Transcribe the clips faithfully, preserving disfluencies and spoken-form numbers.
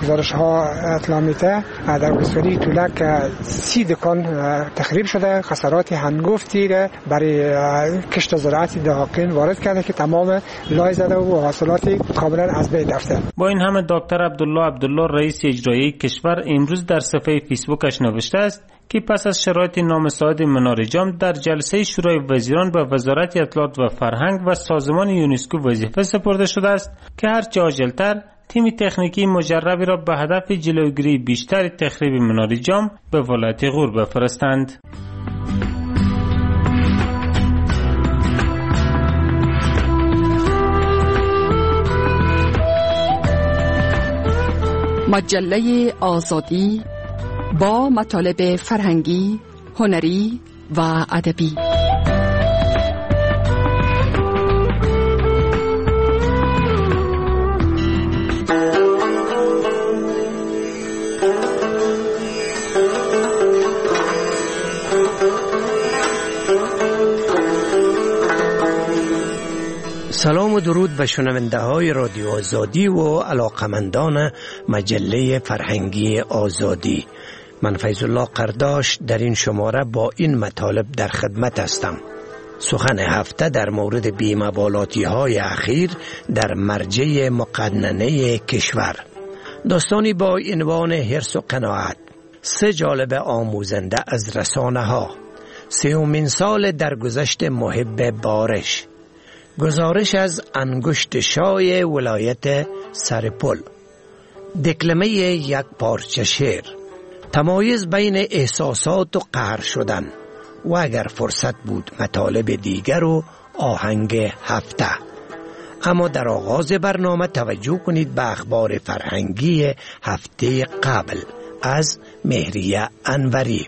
گزارش ها اطلاع میده در ولسوالی تولک سی دکان تخریب شده، خسارات هنگفتی را برای کشت زراعتی دهقان وارد کرده که تمام لای زده و حاصلات کاملا از بین رفته. با این همه دکتر عبدالله عبدالله رئیس اجرایی کشور امروز در صفحه فیسبوکش نوشته است که پس از شرایط نامساعد منار جام در جلسه شورای وزیران به وزارت اطلاعات و فرهنگ و سازمان یونسکو وظیفه سپرده شده است که هر چه عاجل‌تر تیم تکنیکی مجربی را به هدف جلوگیری بیشتر تخریب منار جام به ولایت غور بفرستند. مجله آزادی با مطالب فرهنگی، هنری و ادبی. سلام و درود به شنونده های رادیو آزادی و علاقمندان مجله فرهنگی آزادی. من فیض الله قرداش در این شماره با این مطالب در خدمت هستم. سخن هفته در مورد بی‌مبالاتی های اخیر در مرجع مقننه کشور. داستانی با عنوان حرص و قناعت. سه جالب آموزنده از رسانه ها. سیومین سال درگذشت محب بارش. گزارش از انگشت شای ولایت سرپل. دکلمه یک پارچه شعر. تمایز بین احساسات و قهر شدن و اگر فرصت بود مطالب دیگر و آهنگ هفته. اما در آغاز برنامه توجه کنید به اخبار فرهنگی هفته قبل از مهریه انوری.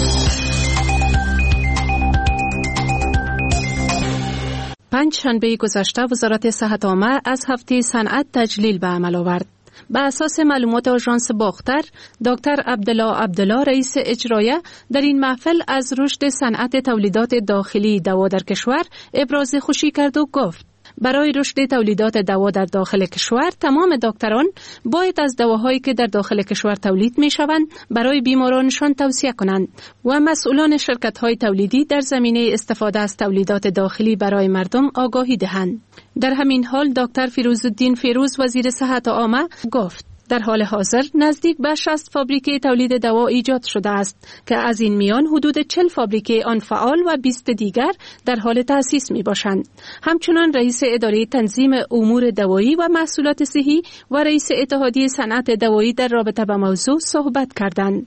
پنج شنبه گذشته وزارت صحت عامه از هفته صنعت تجلیل به عمل آورد. بر اساس معلومات آژانس باختر، دکتر عبدالله عبدالله رئیس اجرایه در این محفل از رشد صنعت تولیدات داخلی دوا در کشور ابراز خوشی کرد و گفت برای رشد تولیدات دوا در داخل کشور تمام دکتران باید از دواهایی که در داخل کشور تولید می شوند برای بیمارانشان توصیه کنند و مسئولان شرکت‌های تولیدی در زمینه استفاده از تولیدات داخلی برای مردم آگاهی دهند. در همین حال دکتر فیروزالدین فیروز وزیر صحت عامه گفت در حال حاضر نزدیک به شصت فابریکه تولید دوا ایجاد شده است که از این میان حدود چهل فابریکه آن فعال و بیست دیگر در حال تأسیس می باشند. همچنان رئیس اداره تنظیم امور دوایی و محصولات صحی و رئیس اتحادیه صنعت دوایی در رابطه با موضوع صحبت کردند.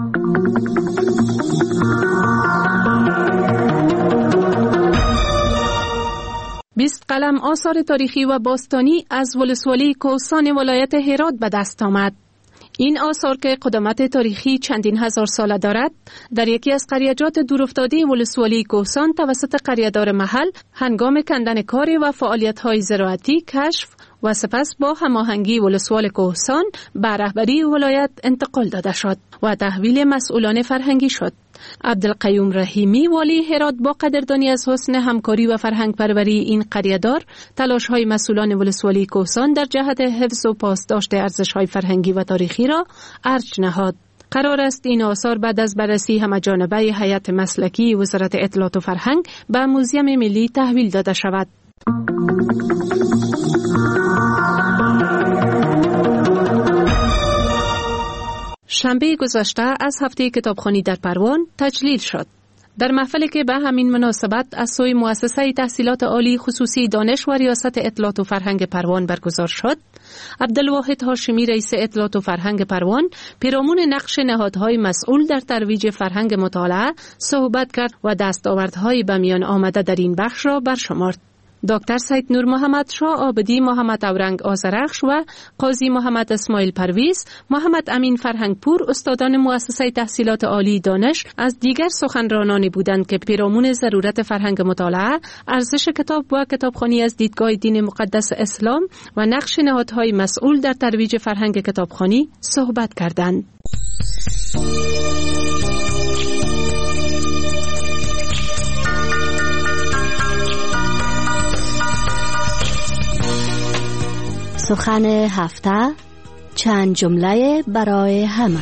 بیست قلم آثار تاریخی و باستانی از ولسوالی کوهستان ولایت هرات به دست آمد. این آثار که قدامت تاریخی چندین هزار ساله دارد، در یکی از قریه‌جات دورافتاده ولسوالی کوهستان توسط قریه‌دار محل هنگام کندن کار و فعالیت‌های زراعتی کشف و سپس با هماهنگی ولسوال کوهستان به رهبری ولایت انتقال داده شد و تحویل مسئولان فرهنگی شد. عبدالقیوم رحیمی والی هرات با قدردانی از حسن همکاری و فرهنگ پروری این قریه‌دار تلاش‌های مسئولان ولسوالی کوهستان در جهت حفظ و پاسداشت ارزش‌های فرهنگی و تاریخی را ارج نهاد. قرار است این آثار بعد از بررسی همه‌جانبه هیئت مسلکی وزارت اطلاعات و فرهنگ به موزیم ملی تحویل داده شود. شنبه گذشته از هفته کتابخوانی در پروان تجلیل شد. در محفلی که به همین مناسبت از سوی مؤسسه تحصیلات عالی خصوصی دانش و ریاست اطلاعات و فرهنگ پروان برگزار شد، عبدالواحد هاشمی رئیس اطلاعات و فرهنگ پروان پیرامون نقش نهادهای مسئول در ترویج فرهنگ مطالعه صحبت کرد و دستاوردهای به میان آمده در این بخش را برشمرد. دکتر سید نور محمد شاه عابدی، محمد اورنگ آذرخش و قاضی محمد اسماعیل پرویز، محمد امین فرهنگپور استادان مؤسسه تحصیلات عالی دانش از دیگر سخنرانانی بودند که پیرامون ضرورت فرهنگ مطالعه، ارزش کتاب و کتابخوانی از دیدگاه دین مقدس اسلام و نقش نهادهای مسئول در ترویج فرهنگ کتابخوانی صحبت کردند. سخن هفته چند جمله برای همه.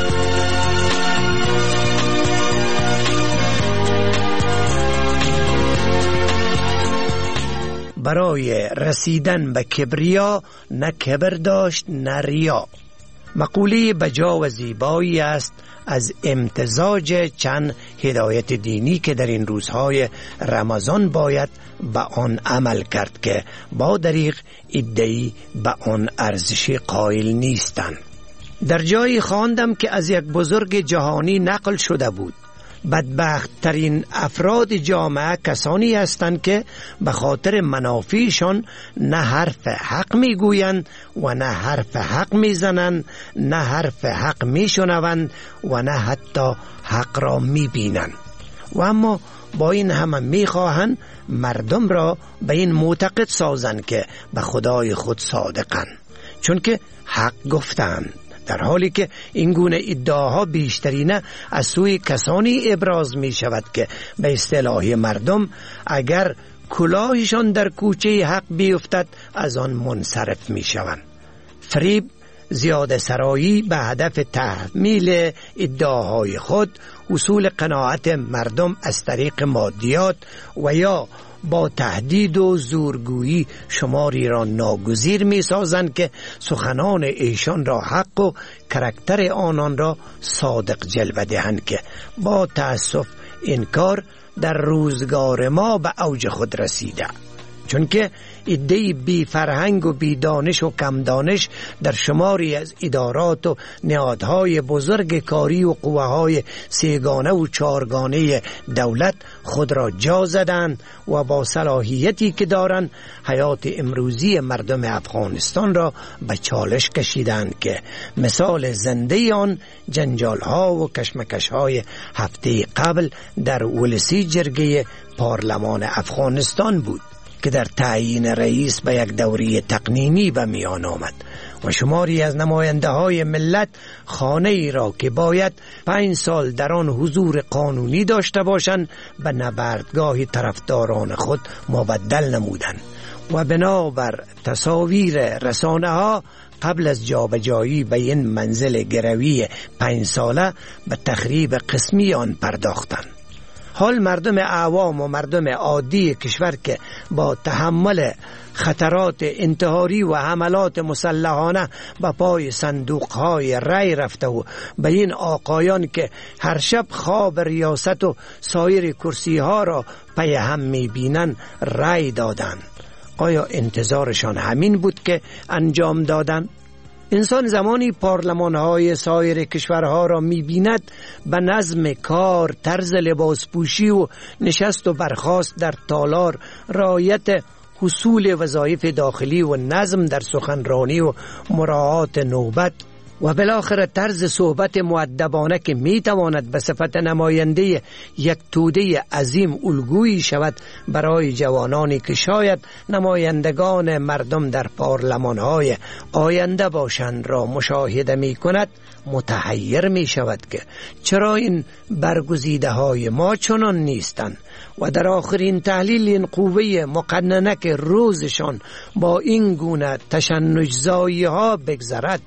برای رسیدن به کبریا نه کبر داشت نه ریا. مقوله بجا و زیبایی است از امتزاج چند هدایت دینی که در این روزهای رمضان باید به آن عمل کرد که با دریغ ادعی به آن ارزش قائل نیستند. در جایی خواندم که از یک بزرگ جهانی نقل شده بود: بدبخت ترین افراد جامعه کسانی هستند که به خاطر منافعشان نه حرف حق میگویند و نه حرف حق میزنند، نه حرف حق میشنوند و نه حتی حق را میبینند، و اما با این همه میخواهند مردم را به این معتقد سازند که به خدای خود صادقند، چون که حق گفتند، در حالی که این گونه ادعاها بیشترینه از سوی کسانی ابراز می شود که به اصطلاح مردم اگر کلاهشان در کوچه حق بیفتد از آن منصرف می شوند. فریب، زیاده سرایی به هدف تحمیل ادعاهای خود، حصول قناعت مردم از طریق مادیات و یا با تهدید و زورگویی شماری را ناگزیر می سازند که سخنان ایشان را حق و کرکتر آنان را صادق جلوه دهند، که با تأسف این کار در روزگار ما به اوج خود رسیده، چون که ادعای بی فرهنگ و بی دانش و کم دانش در شماری از ادارات و نهادهای بزرگ کاری و قوه‌های سیگانه و چارگانه دولت خود را جا زدند و با صلاحیتی که دارند حیات امروزی مردم افغانستان را به چالش کشیدند، که مثال زنده آن جنجال‌ها و کشمکش‌های هفته قبل در ولسی جرگه پارلمان افغانستان بود که در تعیین رئیس به یک دوره تقنینی به میان آمد و شماری از نماینده های ملت خانه ای را که باید پنج سال در آن حضور قانونی داشته باشند به نبردگاه طرفداران خود مبدل نمودند و بنابر تصاویر رسانه ها قبل از جابجایی به این منزل گروی پنج ساله به تخریب قسمی آن پرداختند. حال مردم عوام و مردم عادی کشور که با تحمل خطرات انتحاری و حملات مسلحانه به پای صندوقهای رای رفته و به این آقایان که هر شب خواب ریاست و سایر کرسی ها را پی هم می بینن رای دادند، آیا انتظارشان همین بود که انجام دادند؟ انسان زمانی پارلمان‌های سایر کشورها را می‌بیند به نظم کار، طرز لباس پوشی و نشست و برخاست در تالار، رعایت حصول وظایف داخلی و نظم در سخنرانی و مراعات نوبت و بالاخره طرز صحبت مؤدبانه که میتواند به صفت نماینده یک توده عظیم الگویی شود برای جوانانی که شاید نمایندگان مردم در پارلمان‌های آینده باشند را مشاهده می کند، متحیر می شود که چرا این برگزیده های ما چنان نیستند و در آخرین تحلیل این قوه مقننه که روزشان با این گونه تشنج‌زایی ها بگذرد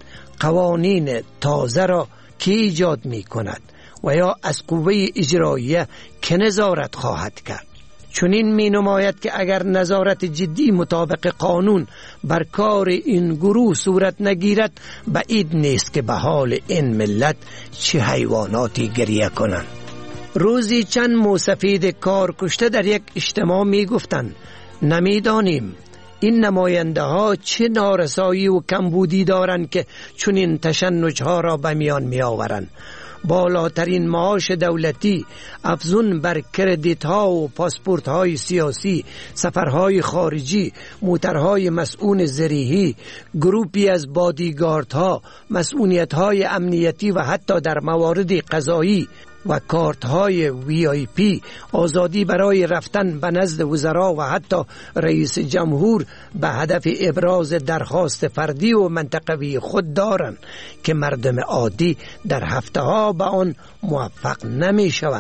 قوانین تازه را کی ایجاد می کند و یا از قوه اجراییه که نظارت خواهد کرد. چون این می نماید که اگر نظارت جدی مطابق قانون بر کار این گروه صورت نگیرد بعید نیست که به حال این ملت چه حیواناتی گریه کنند. روزی چند موسفید کار کشته در یک اجتماع می گفتند نمیدانیم این نماینده ها چه نارسایی و کمبودی دارند که چون این تشنج ها را به میان می آورند. بالاترین معاش دولتی، افزون بر کردیت ها و پاسپورت های سیاسی، سفرهای خارجی، موترهای مسئول زرهی، گروپی از بادیگارد ها، مسئولیت های امنیتی و حتی در موارد قضایی و کارت های وی آی پی، آزادی برای رفتن به نزد وزرا و حتی رئیس جمهور به هدف ابراز درخواست فردی و منطقوی خود دارند که مردم عادی در هفته ها به آن موفق نمی شوند.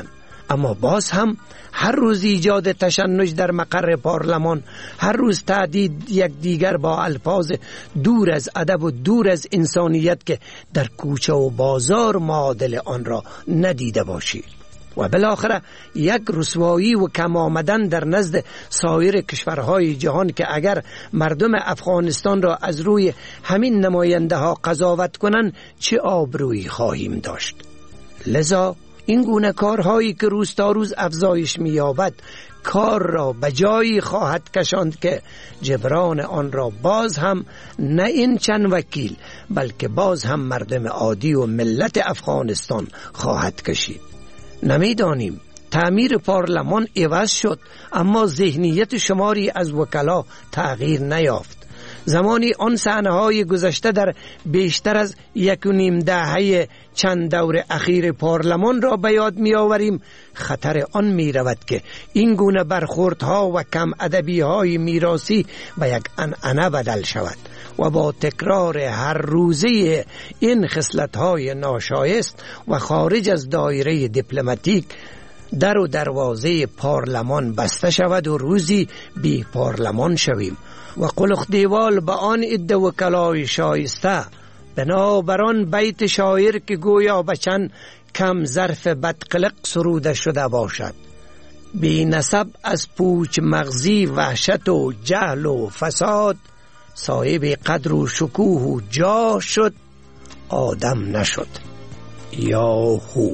اما باز هم هر روز ایجاد تشنج در مقر پارلمان، هر روز تهدید یک دیگر با الفاظ دور از ادب و دور از انسانیت که در کوچه و بازار معادل آن را ندیده باشید، و بالاخره یک رسوایی و کم آمدن در نزد سایر کشورهای جهان که اگر مردم افغانستان را از روی همین نماینده ها قضاوت کنند چه آبرویی خواهیم داشت. لذا این گونه کارهایی که روز تا روز افزایش می‌یابد کار را به جایی خواهد کشاند که جبران آن را باز هم نه این چند وکیل بلکه باز هم مردم عادی و ملت افغانستان خواهد کشید. نمیدانیم تعمیر پارلمان عوض شد اما ذهنیت شماری از وکلا تغییر نیافت. زمانی آن صحنه‌های گذشته در بیشتر از یک و نیم دهه چند دور اخیر پارلمان را به یاد می آوریم، خطر آن می رود که این گونه برخوردها و کم ادبی های میراثی به یک عنعنه بدل شود و با تکرار هر روزه این خصلت‌های ناشایست و خارج از دایره دیپلماتیک در و دروازه پارلمان بسته شود و روزی بی پارلمان شویم و قلخ دیوال به آن عده وکلای شایسته بنابران بیت شاعر که گویا بچن کم ظرف بدقلق سروده شده باشد: بی نسب از پوچ مغزی وحشت و جهل و فساد، صاحب قدر و شکوه و جاه شد آدم نشد. یاهو.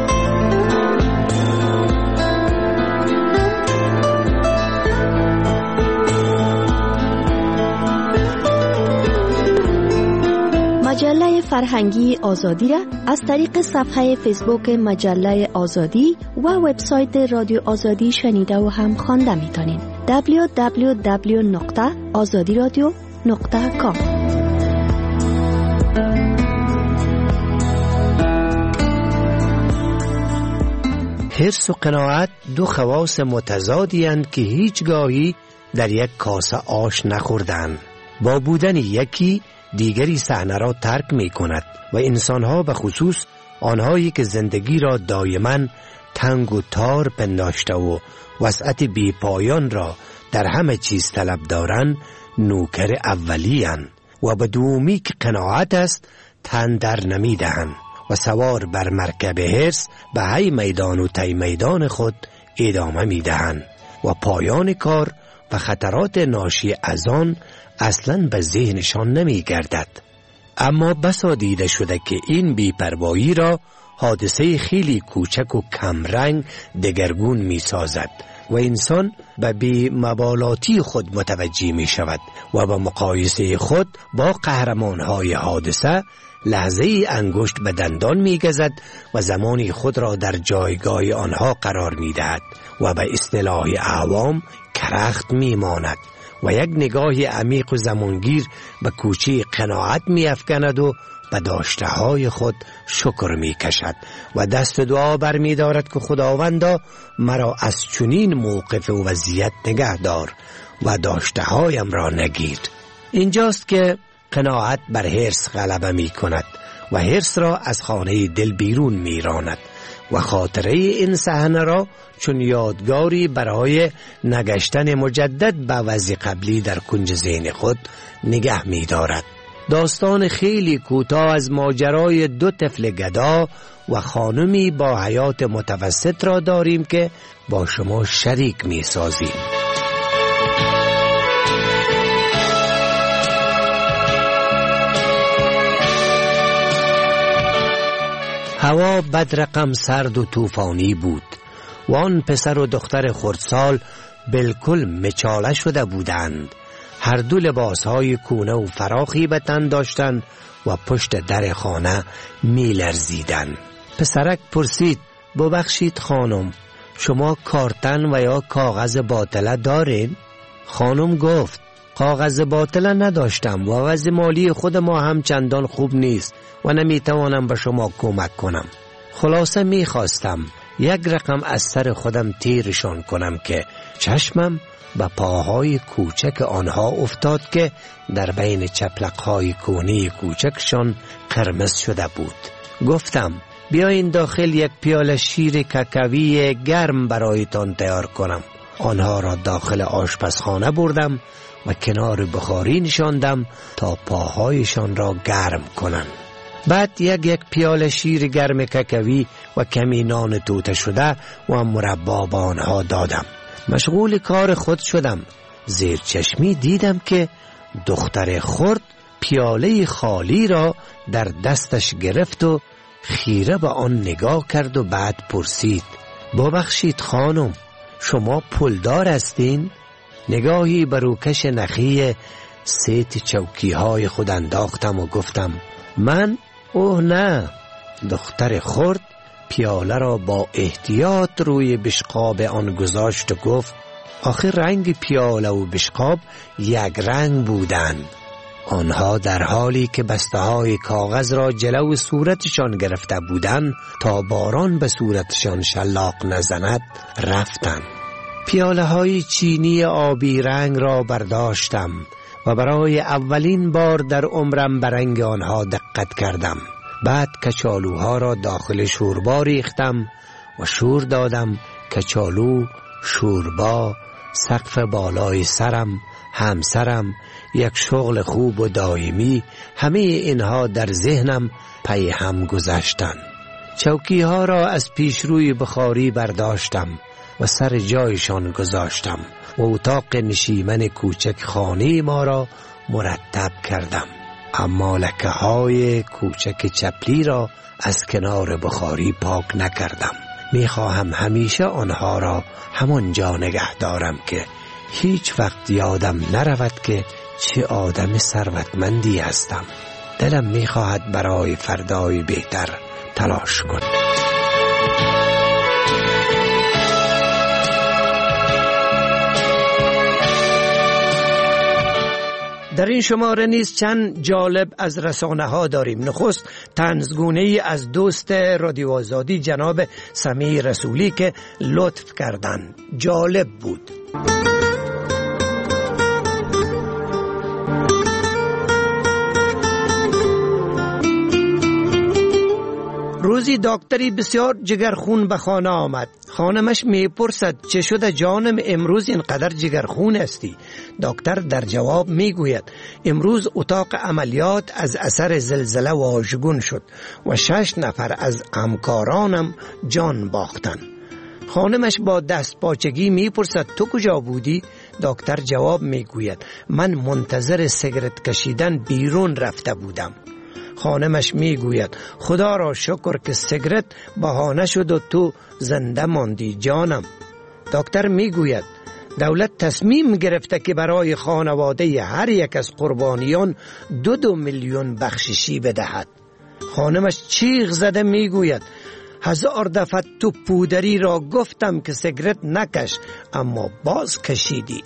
مجله فرهنگی آزادی را از طریق صفحه فیسبوک مجله آزادی و وبسایت رادیو آزادی شنیده و هم خوانده میتونید. دبلیو دبلیو دبلیو نقطه آزادی رادیو نقطه کام. حرص و قناعت دو خواص متضادی اند که هیچگاهی در یک کاسه آش نخوردند. با بودن یکی دیگری صحنه را ترک می کند و انسانها به خصوص آنهایی که زندگی را دائما تنگ و تار پنداشته و وسعت بی پایان را در همه چیز طلب دارند نوکر اولی اند و به دومی که قناعت است تن در نمی دهند و سوار بر مرکب حرص به هی میدان و تی میدان خود ادامه می دهند و پایان کار و خطرات ناشی از آن اصلاً به ذهنشان نمی گردد. اما بسا دیده شده که این بی‌پروایی را حادثه خیلی کوچک و کمرنگ دگرگون می سازد و انسان به بی‌مبالاتی خود متوجه می شود و به مقایسه خود با قهرمانهای حادثه لحظه انگشت به دندان می گزد و زمانی خود را در جایگاه آنها قرار می دهد و به اصطلاح عوام کرخت می ماند و یک نگاه عمیق و زمانگیر به کوچه قناعت می افکند و به داشته های خود شکر می کشد و دست دعا بر می دارد که خداوندا مرا از چنین موقف و وضعیت نگه دار و داشته هایم را نگیر. اینجاست که قناعت بر حرص غلبه می کند و حرص را از خانه دل بیرون می راند و خاطره این صحنه را چون یادگاری برای نگشتن مجدد به وضع قبلی در کنج ذهن خود نگه می دارد. داستان خیلی کوتاه از ماجرای دو طفل گدا و خانمی با حیات متوسط را داریم که با شما شریک می سازیم. هوا بدرقم سرد و طوفانی بود و آن پسر و دختر خردسال بالکل مچاله شده بودند. هر دو لباسهای کونه و فراخی به تن داشتند و پشت در خانه می لرزیدند. پسرک پرسید: ببخشید خانم، شما کارتن و یا کاغذ باطله دارین؟ خانم گفت: کاغذ باطله نداشتم و وضع مالی خود ما هم چندان خوب نیست و نمی توانم به شما کمک کنم. خلاصه می خواستم یک رقم از سر خودم تیرشان کنم که چشمم به پاهای کوچک آنها افتاد که در بین چپلقهای کونی کوچکشان قرمز شده بود. گفتم: بیاین داخل یک پیاله شیر کاکائوی گرم برایتان تیار کنم. آنها را داخل آشپزخانه بردم و کنار بخاری نشاندم تا پاهایشان را گرم کنند. بعد یک یک پیاله شیر گرم کاکائوی و کمی نان توته شده و مربا به آنها دادم. مشغول کار خود شدم. زیر چشمی دیدم که دختر خرد پیاله خالی را در دستش گرفت و خیره به آن نگاه کرد و بعد پرسید: ببخشید خانم، شما پولدار هستین؟ نگاهی بر روکش نخی سیت چوکی های خود انداختم و گفتم: من؟ اوه نه. دختر خرد پیاله را با احتیاط روی بشقاب آن گذاشت و گفت: آخر رنگ پیاله و بشقاب یک رنگ بودند. آنها در حالی که بسته های کاغذ را جلو صورتشان گرفته بودند تا باران به صورتشان شلاق نزند رفتند. پیاله های چینی آبی رنگ را برداشتم و برای اولین بار در عمرم به رنگ آنها دقت کردم. بعد کچالوها را داخل شوربا ریختم و شور دادم. کچالو، شوربا، سقف بالای سرم، همسرم، یک شغل خوب و دائمی، همه اینها در ذهنم پی هم گذشتن. چوکی ها را از پیشروی بخاری برداشتم و سر جایشان گذاشتم و اتاق نشیمن کوچک خانه ما را مرتب کردم. اما لکه های کوچک چپلی را از کنار بخاری پاک نکردم. میخواهم همیشه آنها را همانجا نگه دارم که هیچ وقت یادم نرود که چه آدم ثروتمندی هستم. دلم میخواهد برای فردای بهتر تلاش کنم. در این شماره نیز چند جالب از رسانه ها داریم. نخست طنزگونه ای از دوست رادیو آزادی جناب سمیع رسولی که لطف کردند. جالب بود. روزی دکتری بسیار جگرخون به خانه آمد. خانمش میپرسد: چه شده جانم، امروز اینقدر جگرخون هستی؟ دکتر در جواب میگوید: امروز اتاق عملیات از اثر زلزله واژگون شد و شش نفر از همکارانم جان باختن. خانمش با دست پاچگی میپرسد: تو کجا بودی؟ دکتر جواب میگوید: من منتظر سیگرت کشیدن بیرون رفته بودم. خانمش میگوید: خدا را شکر که سیگرت بهانه شد و تو زنده ماندی جانم. دکتر میگوید: دولت تصمیم گرفته که برای خانواده هر یک از قربانیان دو دو میلیون بخششی بدهد. خانمش چیغ زده میگوید: هزار دفعه تو پودری را گفتم که سیگرت نکش، اما باز کشیدی.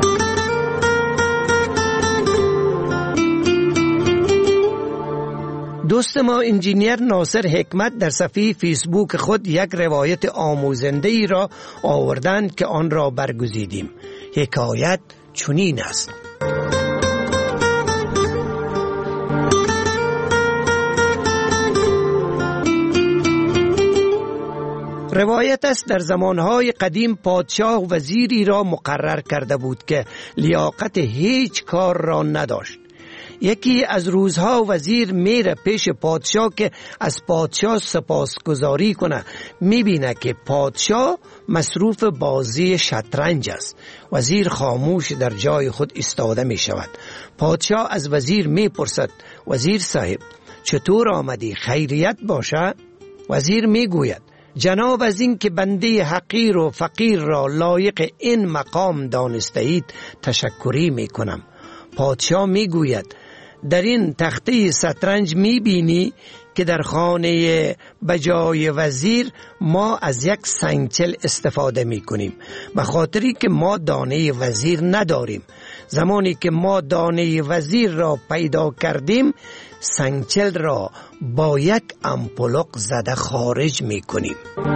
دوست ما انجینیر ناصر حکمت در صفحه فیسبوک خود یک روایت آموزنده ای را آوردند که آن را برگزیدیم. حکایت چنین است: روایت است در زمانهای قدیم پادشاه وزیری را مقرر کرده بود که لیاقت هیچ کار را نداشت. یکی از روزها وزیر میره پیش پادشاه که از پادشاه سپاسگزاری کنه. میبینه که پادشاه مصروف بازی شطرنج است. وزیر خاموش در جای خود ایستاده می شود. پادشاه از وزیر میپرسد: وزیر صاحب، چطور آمدی؟ خیریت باشه؟ وزیر میگوید: جناب از این که بنده حقیر و فقیر را لایق این مقام دانسته اید تشکری می کنم. پادشاه می گوید: در این تخته شطرنج می بینی که در خانه بجای وزیر ما از یک سنگچل استفاده می کنیم، به خاطری که ما دانه وزیر نداریم. زمانی که ما دانه وزیر را پیدا کردیم، سنگچل را با یک امپلق زده خارج می کنیم.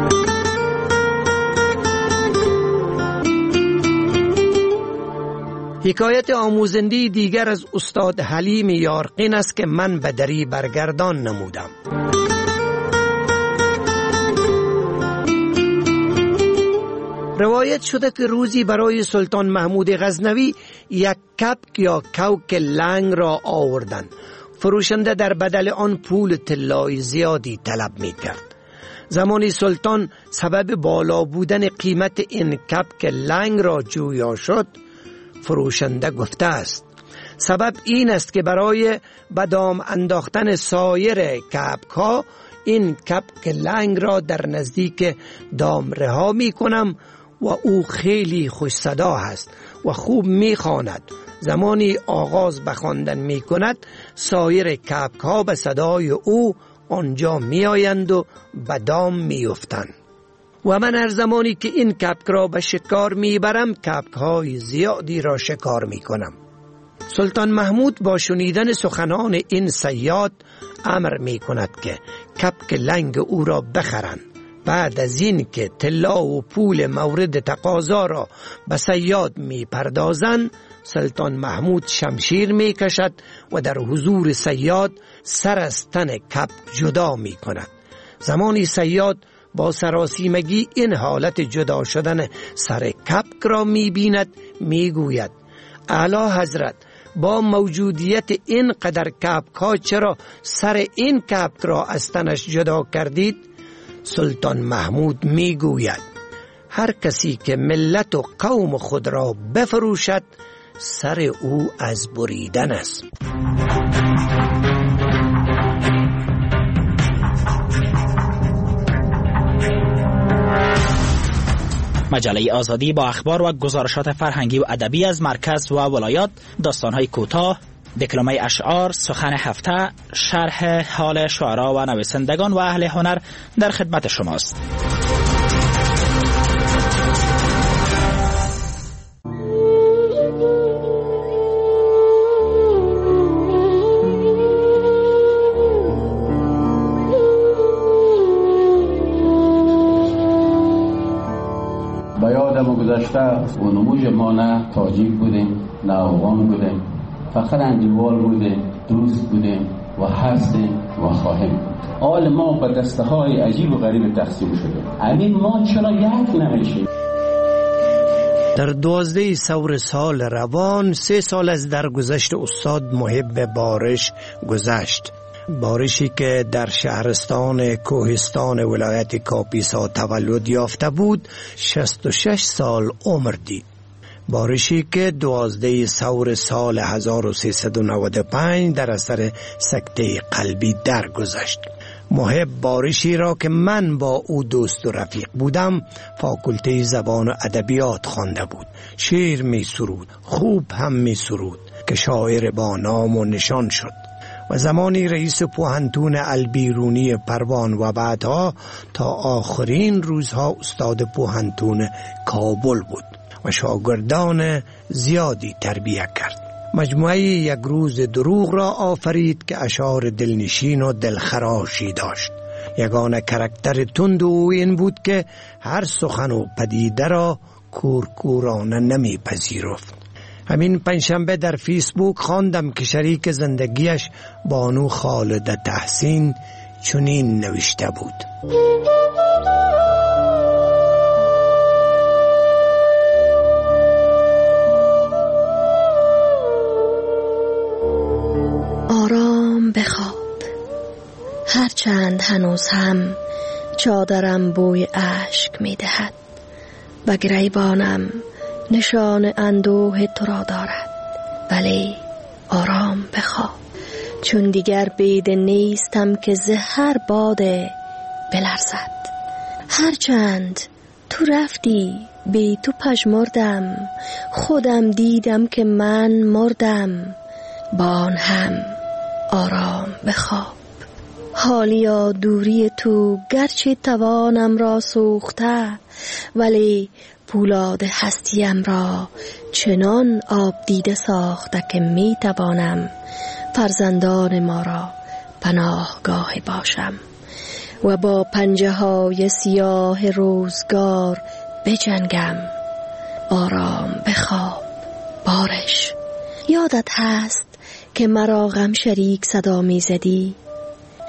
حکایت آموزنده دیگر از استاد حلیم یارقین است که من به دری برگردان نمودم. روایت شده که روزی برای سلطان محمود غزنوی یک کپک یا کوک لنگ را آوردند. فروشنده در بدل آن پول طلای زیادی طلب می کرد. زمانی سلطان سبب بالا بودن قیمت این کپک لنگ را جویا شد، فروشنده گفته است سبب این است که برای بدام انداختن سایر کپک ها این کپک لنگ را در نزدیک دام رها می کنم و او خیلی خوش صدا است و خوب می خواند. زمانی آغاز به خواندن می کند سایر کپک ها به صدای او آنجا می آیند و به دام می افتند و من هر زمانی که این کپک را به شکار می برم کپک های زیادی را شکار می کنم. سلطان محمود با شنیدن سخنان این صیاد امر می کند که کپک لنگ او را بخرند. بعد از این که طلا و پول مورد تقاضا را به صیاد می پردازند، سلطان محمود شمشیر می کشد و در حضور صیاد سر از تن کپک جدا می کند. زمانی صیاد با سراسیمگی این حالت جدا شدن سر کپک را می بیند، می گوید اعلی حضرت با موجودیت این قدر کپک ها چرا سر این کپک را از تنش جدا کردید؟ سلطان محمود می گوید هر کسی که ملت و قوم خود را بفروشد سر او از بریدن است. مجله آزادی با اخبار و گزارشات فرهنگی و ادبی از مرکز و ولایات، داستان‌های کوتاه، دکلمه اشعار، سخن هفته، شرح حال شعرا و نویسندگان و اهل هنر در خدمت شماست. با یادم گذشته و نموج ما نه تاجیک بودیم نه افغان بودیم، فقط اندیوال بودیم، دوست بودیم و هستیم و خواهیم. حال ما به دسته های عجیب و غریب تقسیم شده. همین ما چرا یک نمیشیم؟ در دوازده سور سال روان سه سال از درگذشت استاد محب بارش گذشت. بارشی که در شهرستان کوهستان ولایت کاپیسا تولد یافته بود شصت و شش سال عمر دید. بارشی که دوازده سور سال هزار و سیصد و نود و پنج در اثر سکته قلبی درگذشت. محب بارشی را که من با او دوست و رفیق بودم فاکولته زبان و ادبیات خوانده بود. شعر می سرود، خوب هم می سرود که شاعر با نام و نشان شد و زمانی رئیس پوهنتون البیرونی پروان و بعدها تا آخرین روزها استاد پوهنتون کابل بود و شاگردان زیادی تربیت کرد. مجموعه یک روز دروغ را آفرید که اشعار دلنشین و دلخراشی داشت. یگانه کرکتر تند او این بود که هر سخن و پدیده را کورکورانه نمی پذیرفت. همین پنجشنبه در فیسبوک خواندم که شریک زندگیش بانو خالد تحسین چنین نوشته بود: آرام بخواب، هرچند هنوز هم چادرم بوی اشک می دهد و گریبانم نشان اندوه تو را دارد، ولی آرام بخواب، چون دیگر بید نیستم که زهر باده بلرزد. هرچند تو رفتی بی تو پژمردم، خودم دیدم که من مردم، با آن هم آرام بخواب. حالیا دوری تو گرچه توانم را سوخته، ولی پولاد هستیم را چنان آب دیده ساخته که می توانم فرزندان ما را پناهگاه باشم و با پنجه های سیاه روزگار بجنگم. آرام بخواب بارش. یادت هست که مرا غم شریک صدا می زدی؟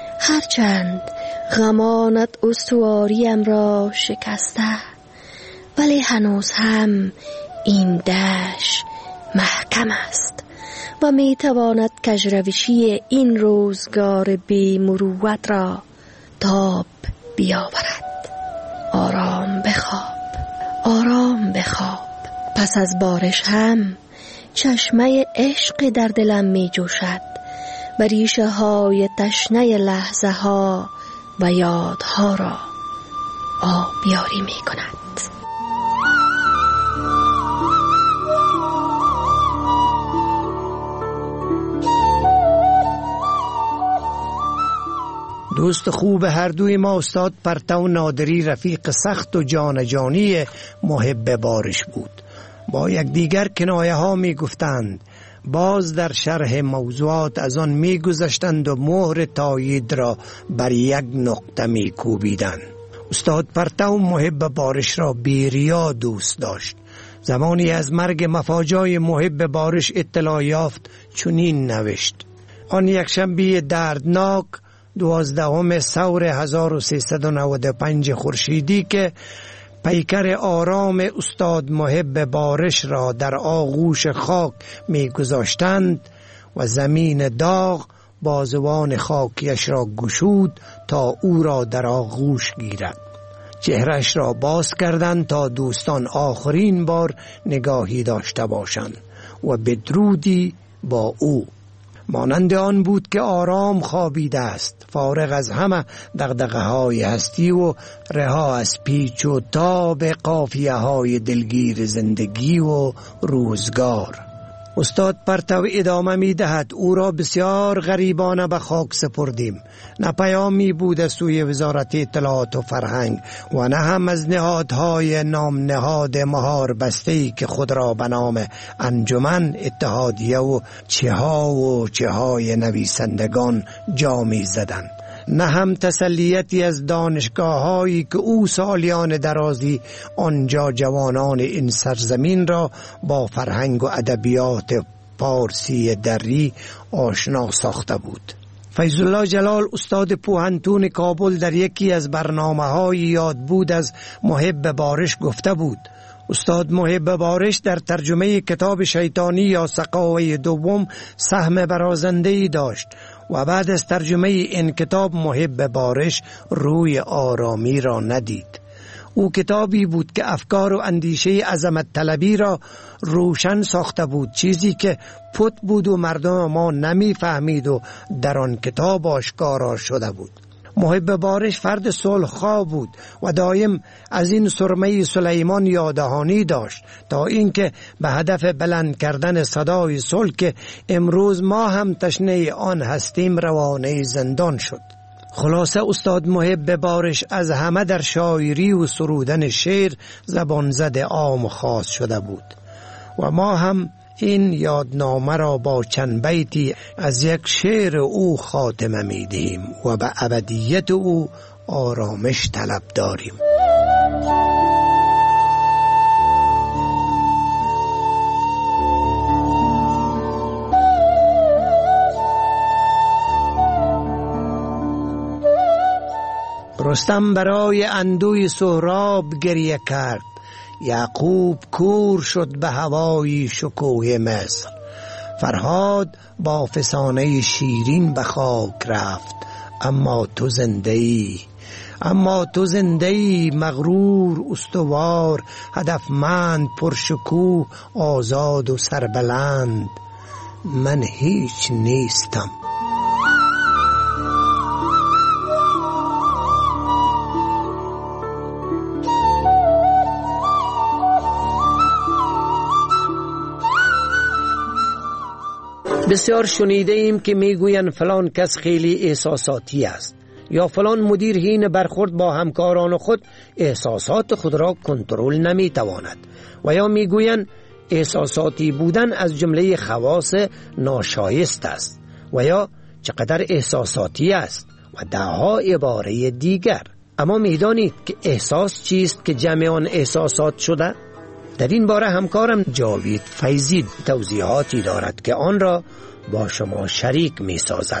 هرچند غمانت استواریم را شکسته، ولی هنوز هم این دشت محکم است و می تواند کجروشی این روزگار بی مروت را تاب بیاورد. آرام بخواب، آرام بخواب. پس از بارش هم چشمه عشق در دلم می جوشد و ریشه های تشنه لحظه ها و یادها را آبیاری می کند. دوست خوب هر دوی ما استاد پرتو نادری رفیق سخت و جان جانی محب بارش بود. با یک دیگر کنایه ها می گفتند، باز در شرح موضوعات از آن می گذشتند و مهر تایید را بر یک نقطه می کوبیدند. استاد پرتو محب بارش را بیریا دوست داشت. زمانی از مرگ مفاجای محب بارش اطلاع یافت چنین نوشت: آن یک شنبه دردناک دوازدهم سور هزار و سیصد و نود و پنج خورشیدی که پیکر آرام استاد محب بارش را در آغوش خاک می گذاشتند و زمین داغ بازوان خاکیش را گشود تا او را در آغوش گیرد. چهرش را باز کردند تا دوستان آخرین بار نگاهی داشته باشند و بدرودی با او. مانند آن بود که آرام خوابیده است، فارغ از همه دغدغه های هستی و رها از پیچ و تاب قافیه های دلگیر زندگی و روزگار. استاد پرتو ادامه می دهد: او را بسیار غریبانه به خاک سپردیم. نه پیامی بود از سوی وزارت اطلاعات و فرهنگ و نه هم از نهادهای نام نهاد مهار بسته‌ای که خود را به نام انجمن، اتحادیه و چه ها و چه های نویسندگان جا می زدند. نه هم تسلیتی از دانشگاه هایی که او سالیان درازی آنجا جوانان این سرزمین را با فرهنگ و ادبیات پارسی دری آشنا ساخته بود. فیض الله جلال استاد پوهنتون کابل در یکی از برنامه های یاد بود از محب بارش گفته بود: استاد محب بارش در ترجمه کتاب شیطانی یا سقاوه دوم سهم برازنده‌ای داشت و بعد از ترجمه این کتاب محب بارش روی آرامی را ندید. او کتابی بود که افکار و اندیشه عظمت طلبی را روشن ساخته بود، چیزی که پت بود و مردم ما نمی فهمید و در آن کتاب آشکارا شده بود. محب بارش فرد صلح‌خواه بود و دایم از این سرمه سلیمان یادهانی داشت تا اینکه به هدف بلند کردن صدای صلح که امروز ما هم تشنه آن هستیم روانه زندان شد. خلاصه استاد محب بارش از همه در شاعری و سرودن شعر زبان زد عام خاص شده بود و ما هم این یادنامه را با چند بیتی از یک شعر او خاتمه می دهیم و به ابدیت او آرامش طلب داریم. رستم برای اندوی سهراب گریه کرد، یعقوب کور شد به هوای شکوه مصر. فرهاد با فسانه شیرین به خاک رفت، اما تو زنده ای، اما تو زنده ای، مغرور استوار، هدفمند پرشکوه، آزاد و سربلند. من هیچ نیستم. بسیار شنیده ایم که میگویند فلان کس خیلی احساساتی است یا فلان مدیر حین برخورد با همکاران خود احساسات خود را کنترل نمیتواند و یا میگویند احساساتی بودن از جمله خواص ناشایست است و یا چقدر احساساتی است و دهها عباره دیگر. اما میدانید که احساس چیست که جمع آن احساسات شده؟ در این باره همکارم جاوید فیضی توضیحاتی دارد که آن را با شما شریک می سازد.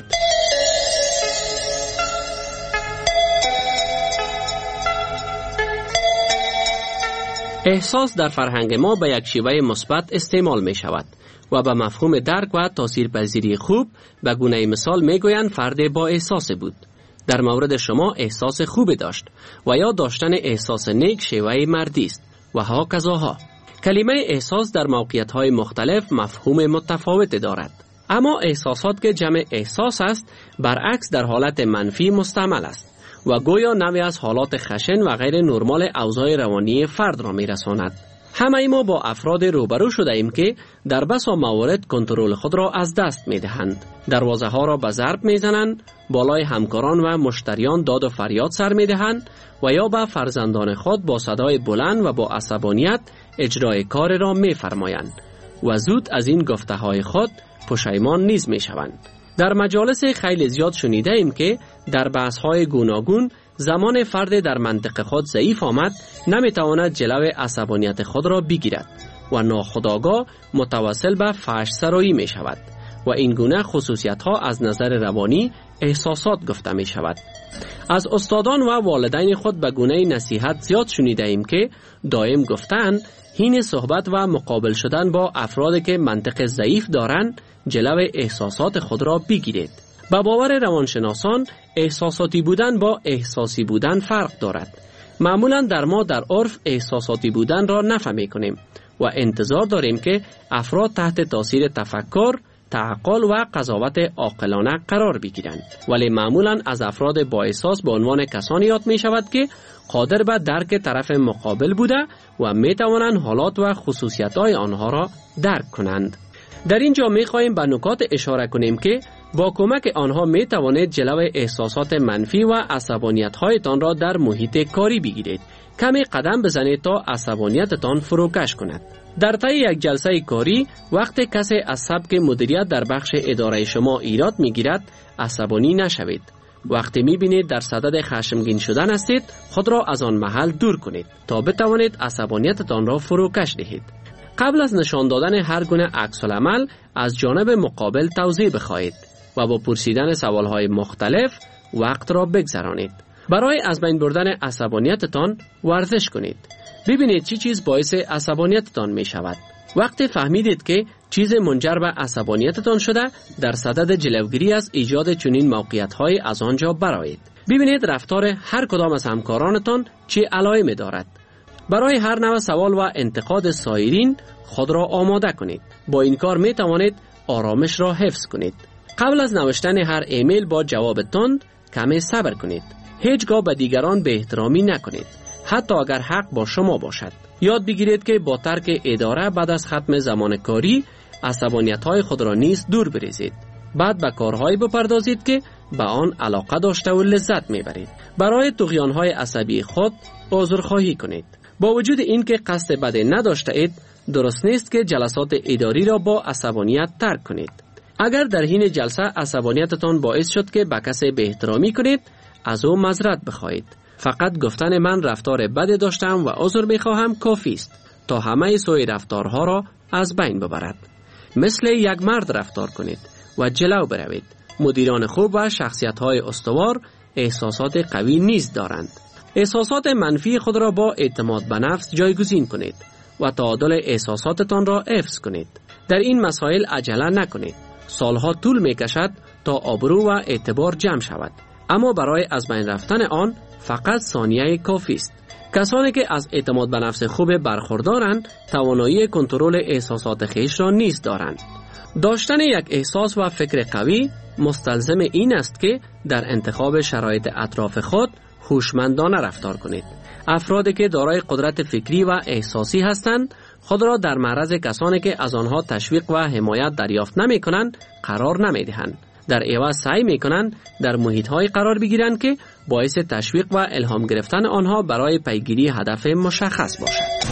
احساس در فرهنگ ما به یک شیوه مثبت استعمال می شود و به مفهوم درک و تاثیرپذیری خوب به گونه مثال می گویند فرد با احساس بود. در مورد شما احساس خوبی داشت و یا داشتن احساس نیک شیوه مردی است و ها کذاها. کلمه احساس در موقعیت‌های مختلف مفهوم متفاوت دارد. اما احساسات که جمع احساس است برعکس در حالت منفی مستعمل است و گویا نوعی از حالات خشن و غیر نرمال اوضاع روانی فرد را می رساند. همه ما با افراد روبرو شده ایم که در بسا موارد کنترل خود را از دست می دهند. دروازه ها را به ضرب می زنند، بالای همکاران و مشتریان داد و فریاد سر می دهند و یا به فرزندان خود با صدای بلند و با عصبانیت اجرای کار را می فرمایند و زود از این گفته های خود پشیمان نیز می شوند. در مجالس خیلی زیاد شنیده ایم که در بحث های گوناگون زمان فرد در منطق خود ضعیف آمد نمی تواند جلو عصبانیت خود را بگیرد و ناخودآگاه متوسل به فحش سرایی می شود و این گونه خصوصیت ها از نظر روانی احساسات گفته می شود. از استادان و والدین خود به گونه نصیحت زیاد شنیده ایم که دائم گفتند حین صحبت و مقابل شدن با افرادی که منطق ضعیف دارند جلو احساسات خود را بگیرید. به باور روانشناسان احساساتی بودن با احساسی بودن فرق دارد. معمولا در ما در عرف احساساتی بودن را نفهمی کنیم و انتظار داریم که افراد تحت تاثیر تفکر، تعقل و قضاوت عاقلانه قرار بگیرند، ولی معمولا از افراد با احساس به عنوان کسانی یاد می شود که قادر به درک طرف مقابل بوده و می توانند حالات و خصوصیت های آنها را درک کنند. در اینجا می خواهیم به نکات اشاره کنیم که با کمک آنها می توانید جلو احساسات منفی و عصبانیت هایتان را در محیط کاری بگیرید. کمی قدم بزنید تا عصبانیتتان فروکش کند. در طی یک جلسه کاری وقتی کسی از سبک مدیریت در بخش اداره شما ایراد می گیرد عصبانی نشوید. وقتی می بینید در صدد خشمگین شدن هستید خود را از آن محل دور کنید تا بتوانید عصبانیتتان را فروکش دهید. قبل از نشان دادن هر گونه عکس العمل از جانب مقابل توضیح بخواهید و با پرسیدن سوالهای مختلف وقت را بگذرانید. برای از بین بردن عصبانیتتان ورزش کنید. ببینید چی چیز باعث عصبانیتتان می شود. وقتی فهمیدید که چیز منجر به عصبانیتتان شده در صدد جلوگیری از ایجاد چنین موقعیت‌های از آنجا برآیید. ببینید رفتار هر کدام از همکارانتان چه علائمی دارد. برای هر نوع سوال و انتقاد سایرین خود را آماده کنید. با این کار می توانید آرامش را حفظ کنید. قبل از نوشتن هر ایمیل با جواب تند کمی صبر کنید. هیچگاه به دیگران به احترامی نکنید، حتی اگر حق با شما باشد. یاد بگیرید که با ترک اداره بعد از ختم زمان کاری عصبانیت‌های خود را نیز دور بریزید. بعد به کارهایی بپردازید که به آن علاقه داشته و لذت میبرید. برای طغیان‌های عصبی خود عذرخواهی کنید. با وجود اینکه قصد بدی نداشته اید، درست نیست که جلسات اداری را با عصبانیت ترک کنید. اگر در حین جلسه عصبانیتتان باعث شد که به کسی به احترامی کنید، از او معذرت بخواهید. فقط گفتن من رفتار بدی داشتم و عذر میخواهم کافی است تا همه سوی رفتارها را از بین ببرد. مثل یک مرد رفتار کنید و جلو بروید. مدیران خوب و شخصیت‌های استوار احساسات قوی نیز دارند. احساسات منفی خود را با اعتماد به نفس جایگزین کنید و تعادل احساساتتان را حفظ کنید. در این مسائل عجله نکنید. سالها طول میکشد تا آبرو و اعتبار جمع شود، اما برای از بین رفتن آن فقط ثانیه کافی است. کسانی که از اعتماد به نفس خوب برخوردارند توانایی کنترل احساسات خویش را نیز دارند. داشتن یک احساس و فکر قوی مستلزم این است که در انتخاب شرایط اطراف خود هوشمندانه رفتار کنید. افرادی که دارای قدرت فکری و احساسی هستند خود را در معرض کسانی که از آنها تشویق و حمایت دریافت نمی کنند قرار نمی دهند. در عوض سعی می کنند در محیط های قرار بگیرند که باعث تشویق و الهام گرفتن آنها برای پیگیری هدف مشخص باشد.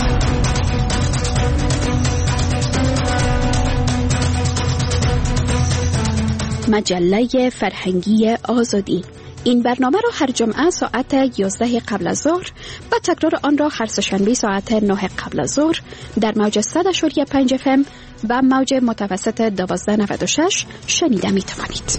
مجله فرهنگی آزادی. این برنامه را هر جمعه ساعت یازده قبل از ظهر و تکرار آن را هر سه‌شنبه ساعت نه قبل از ظهر در موج صد و پنج اف ام و موج متوسط دوازده نود و شش شنیده می توانید.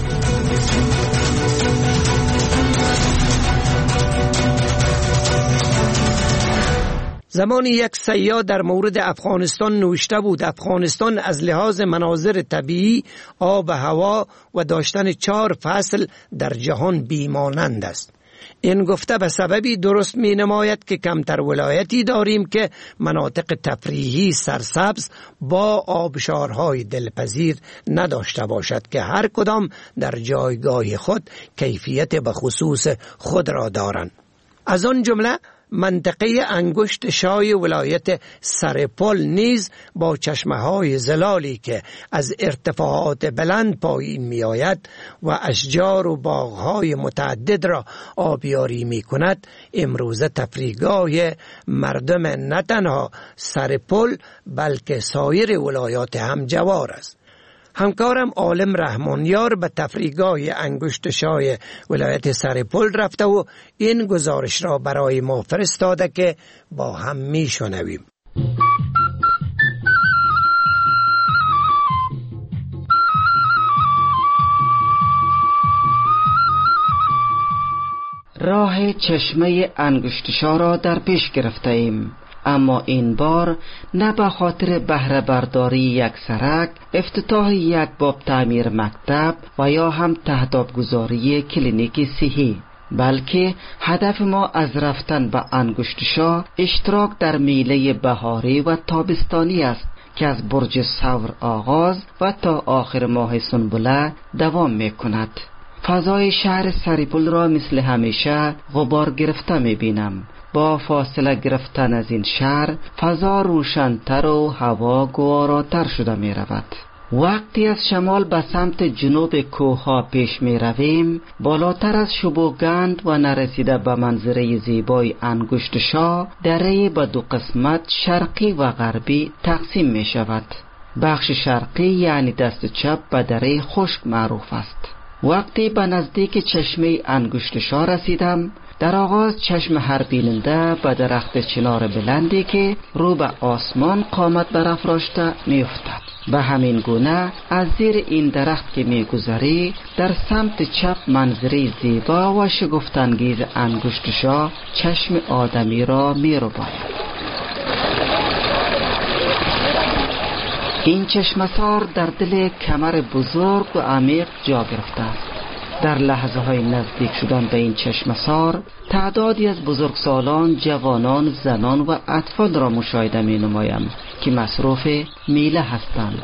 زمانی یک سیاه در مورد افغانستان نوشته بود افغانستان از لحاظ مناظر طبیعی، آب و هوا و داشتن چهار فصل در جهان بیمانند است. این گفته به سببی درست می نماید که کمتر ولایتی داریم که مناطق تفریحی سرسبز با آبشارهای دلپذیر نداشته باشد که هر کدام در جایگاه خود کیفیت به خصوص خود را دارند. از آن جمله منطقه انگشت شای ولایت سرپل نیز با چشمه‌های زلالی که از ارتفاعات بلند پایین می آید و اشجار و باغ‌های متعدد را آبیاری می کند، امروزه تفریحگاه مردم نه تنها سرپل بلکه سایر ولایات همجوار است. همکارم عالم رحمانیار به تفریحگاه انگشت شای ولایت سرپل رفته و این گزارش را برای ما فرستاده که با هم می شنویم. راه چشمه انگشت شا را در پیش گرفته ایم، اما این بار نه به خاطر بهره برداری یک سرک، افتتاح یک باب تعمیر مکتب و یا هم تهداب گذاری کلینیک صحی، بلکه هدف ما از رفتن به انگشت شا اشتراک در میله بهاری و تابستانی است که از برج ثور آغاز و تا آخر ماه سنبله دوام می کند. فضای شهر سرپل را مثل همیشه غبار گرفته می بینم. با فاصله گرفتن از این شهر فضا روشن‌تر و هوا گواراتر شده می رود. وقتی از شمال به سمت جنوب کوه‌ها پیش می رویم، بالاتر از شبوگند و نرسیده به منظره زیبای انگشت شا، دره به دو قسمت شرقی و غربی تقسیم می شود. بخش شرقی یعنی دست چپ به دره خشک معروف است. وقتی به نزدیک چشمه انگشت شا رسیدم، در آغاز چشم هر بیننده به درخت چنار بلندی که رو به آسمان قامت برافراشته می افتد. به همین گونه از زیر این درخت که می گذری در سمت چپ منظری زیبا و شگفت‌انگیز انگشت شا چشم آدمی را می رو باید. این چشمسار در دل کمر بزرگ و عمیق جا گرفته است. در لحظه های نزدیک شدن به این چشمسار تعدادی از بزرگسالان، جوانان، زنان و اطفال را مشاهده می نمایم که مصروف میله هستند.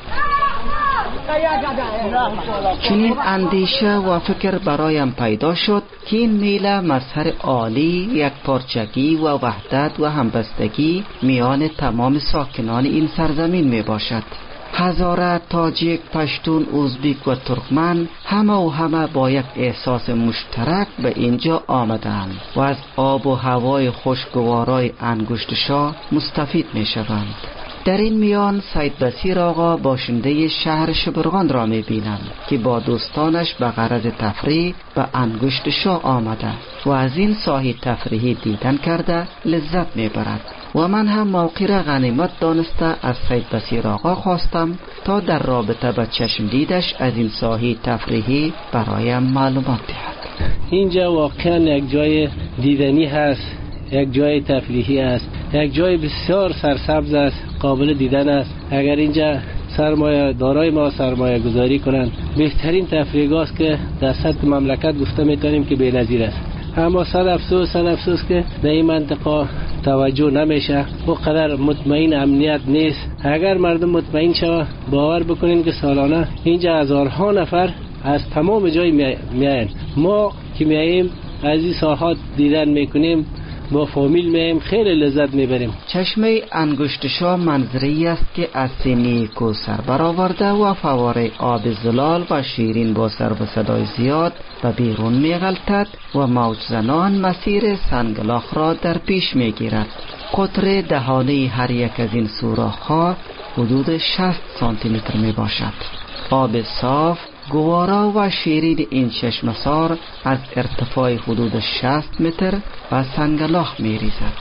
چنین اندیشه و فکر برایم پیدا شد که این میله مظهر عالی، یک پارچگی و وحدت و همبستگی میان تمام ساکنان این سرزمین می باشد. هزاره، تاجیک، پشتون، ازبک و ترکمن همه و همه با یک احساس مشترک به اینجا آمدند و از آب و هوای خوشگوارای انگشت شا مستفید می شوند. در این میان سید بصیر آقا باشنده شهر شبرغان را می بینم که با دوستانش به غرض تفریح به انگشت شا آمده و از این ساحه تفریحی دیدن کرده لذت می برد و من هم موقع را غنیمت دانسته از سید بصیر آقا خواستم تا در رابطه با چشم دیدش از این ساحه تفریحی برایم معلومات دهد. اینجا واقعا یک جای دیدنی هست، یک جای تفریحی است، یک جای بسیار سرسبز است، قابل دیدن است. اگر اینجا سرمایه دارای ما سرمایه گذاری کنند، بهترین تفریحگاه است که در سطح مملکت گفته میتونیم که بی‌نظیر است. اما صد افسوس صد افسوس که در این منطقه توجه نمیشه، و قدر مطمئن امنیت نیست. اگر مردم مطمئن شوه، باور بکنین که سالانه اینجا هزارها نفر از تمام جای میاین. ما که میاییم از این ساحات دیدن میکنیم، با فامیل میایم، خیلی لذت میبریم. چشمه انگشت شا منظری است که از سینی کوثر برآورده و فواره آب زلال و شیرین با سر و صدای زیاد و بیرون میغلطد و موج زنان مسیر سنگلاخ را در پیش میگیرد. قطر دهانه هر یک از این سوراخ‌ها حدود شصت سانتی متر می باشد. آب صاف، گوارا و شیرین این چشمسار از ارتفاع حدود شصت متر و سنگلاخ می ریزد.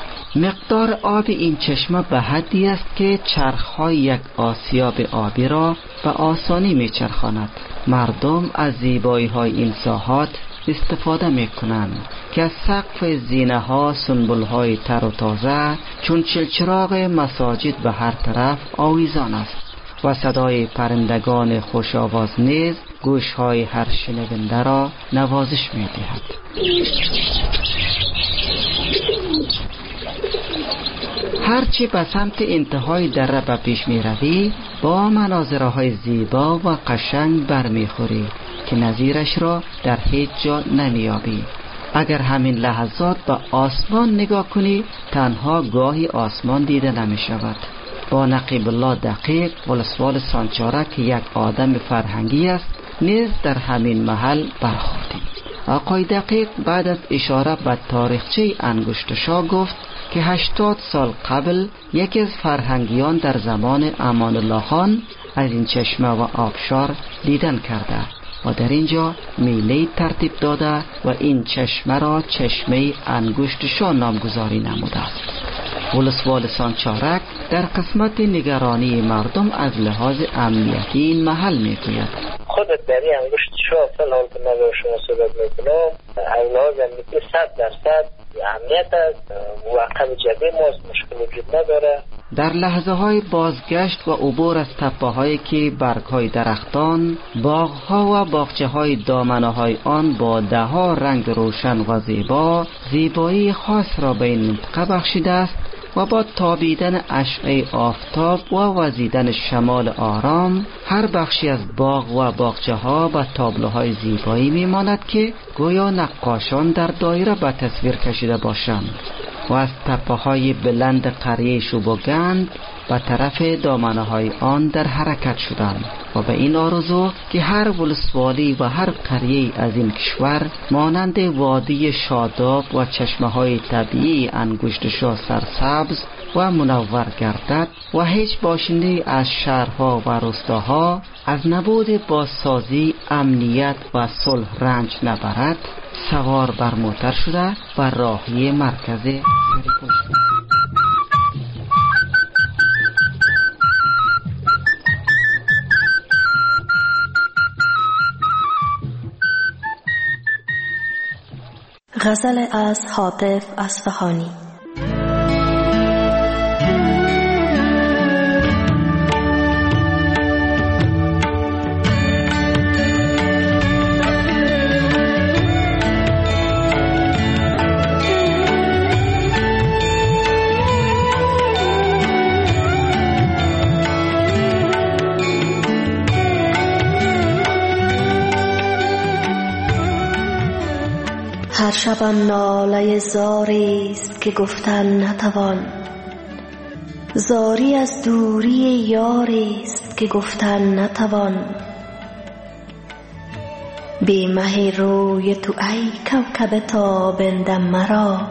مقدار آب این چشمه به حدی است که چرخ‌های یک آسیاب آبی را به آسانی می چرخاند. مردم از زیبایی‌های این ساحات استفاده می کنند که از سقف زینه ها سنبول های تر و تازه چون چلچراغ مساجد به هر طرف آویزان است و صدای پرندگان خوش آواز نیز گوش های هر شنونده را نوازش می دهد. هرچی به سمت انتهای دره به پیش می روی با مناظره های زیبا و قشنگ برمی خوری که نظیرش را در هیچ جا نمیابی. اگر همین لحظات به آسمان نگاه کنی تنها گاهی آسمان دیده نمی شود. با نقیب الله دقیق ولسوال سانچارک که یک آدم فرهنگی است نیز در همین محل برخوردیم. آقای دقیق بعد از اشاره به تاریخچه انگشتشا گفت که هشتاد سال قبل یکی از فرهنگیان در زمان امان الله خان از این چشمه و آبشار دیدن کرده و در اینجا میله ترتیب داده و این چشمه را چشمه انگشتشا نامگذاری نموده است. ولسوال سانچارک در قسمت نگرانی مردم از لحاظ امنیتی این محل میگوید خودت در این انگشتشا فلان که نظر شما صحبت میکنم از لحاظ امنیتی صد درصد امنیت است و وقت جدی ماست مشکل وجود نداره. در لحظه های بازگشت و عبور از تپه هایی که برگ های درختان، باغ ها و باغچه های دامنه های آن با ده ها رنگ روشن و زیبا زیبایی خاص را به این منطقه بخشیده است و با تابیدن اشعه آفتاب و وزیدن شمال آرام هر بخشی از باغ و باغچه ها به تابلوهای زیبایی میماند که گویا نقاشان در دایره به تصویر کشیده باشند و از تپه های بلند قریه شوبوگند به طرف دامنه های آن در حرکت شدند و به این آرزو که هر ولسوالی و هر قریه از این کشور مانند وادی شاداب و چشمه های طبیعی انگشتشا سرسبز و منور گردد و هیچ باشنده از شهرها و روستاها از نبود بازسازی امنیت و صلح رنج نبرد، سوار بر موتر شده و راهی مرکز غزل از حاطف اصفهانی. هر شبم ناله زاری است که گفتن نتوان، زاری از دوری یاری است که گفتن نتوان. بی مه روی تو ای کوکب تابندم مرا،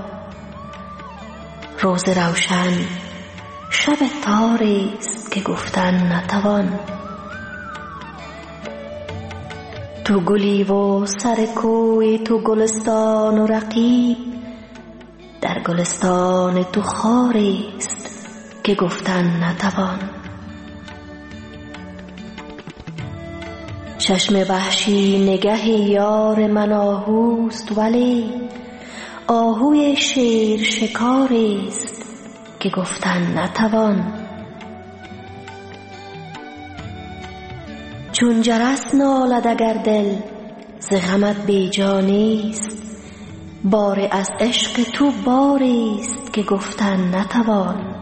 روز روشن شب تاری است که گفتن نتوان. تو گلی و سر کوی تو گلستان و رقیب، در گلستان تو خاری است که گفتن نتوان. چشم وحشی نگه یار من آهوست ولی آهوی شیر شکاری است که گفتن نتوان. چون جرس نالد اگر دل ز غمت بیجا نیست، بار از عشق تو باری است که گفتن نتوان.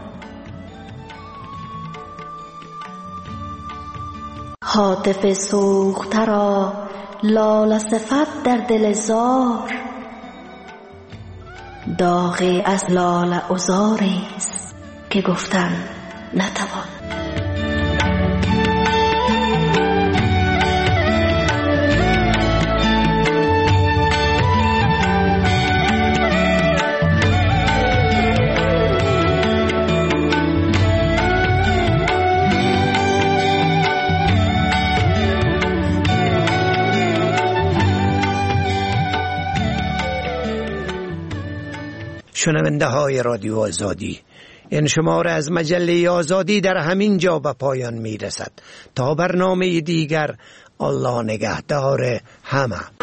هاتف سوخته را لاله صفت در دل زار، داغی از لاله عذاری است که گفتن نتوان. شنونده های رادیو آزادی، این شماره از مجله آزادی در همین جا به پایان می رسد. تا برنامه دیگر، الله نگهدار همه.